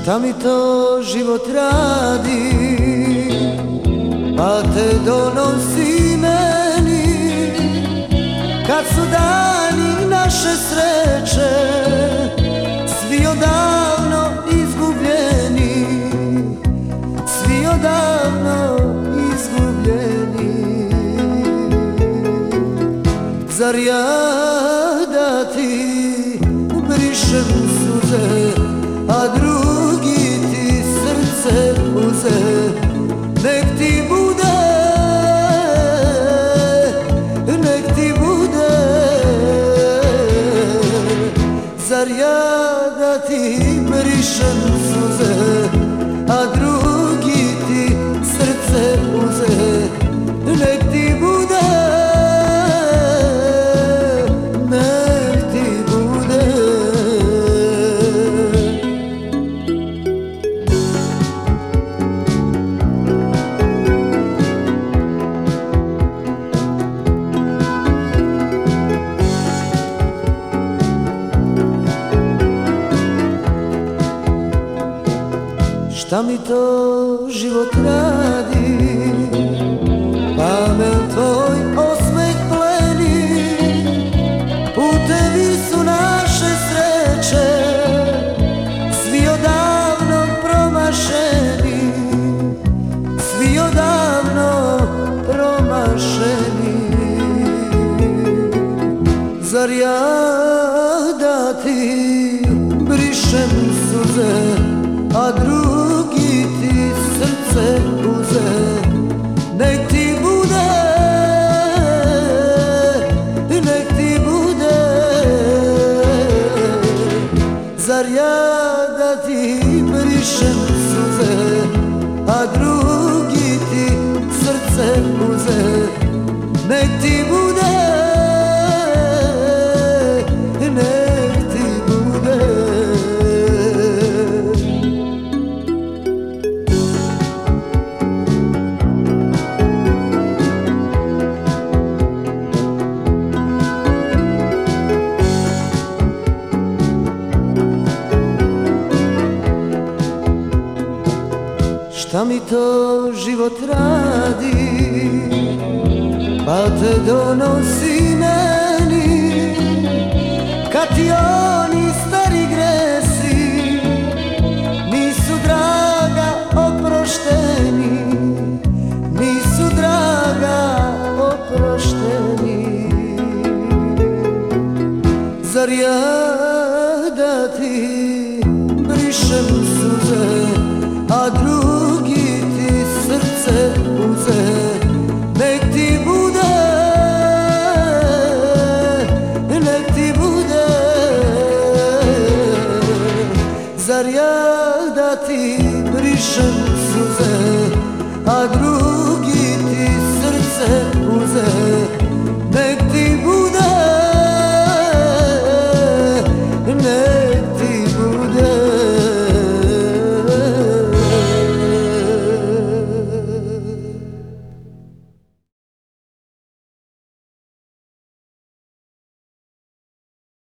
Šta mi to život radi, pa te donosi meni, kad su dani naše sreće svi odavno izgubljeni, svi odavno izgubljeni. Zar ja da ti brišem suze, a drugi ti srce uze? Nek ti bude, nek ti bude. Zar ja da ti brišem suze, a drugi ti srce uze? Nek ti bude, nek ti bude. Šta mi to život radi, pa me tvoj osmeh pleni, putevi su naše sreće svi odavno promašeni, svi odavno promašeni. Zar ja da ti brišem suze, a drugi ti srce uze? Nek ti bude, nek ti bude. Zar ja da ti brišem suze, a drugi ti srce uze? Nek ti bude, nek ti bude. Šta mi to život radi, pa te donosi meni, kad ti oni stari gresi nisu draga oprošteni, nisu draga oprošteni. Zar ja da ti brišem suze, a drugi ti srce uze? Nek ti bude, nek ti bude. Zar ja da ti brišem suze, a drugi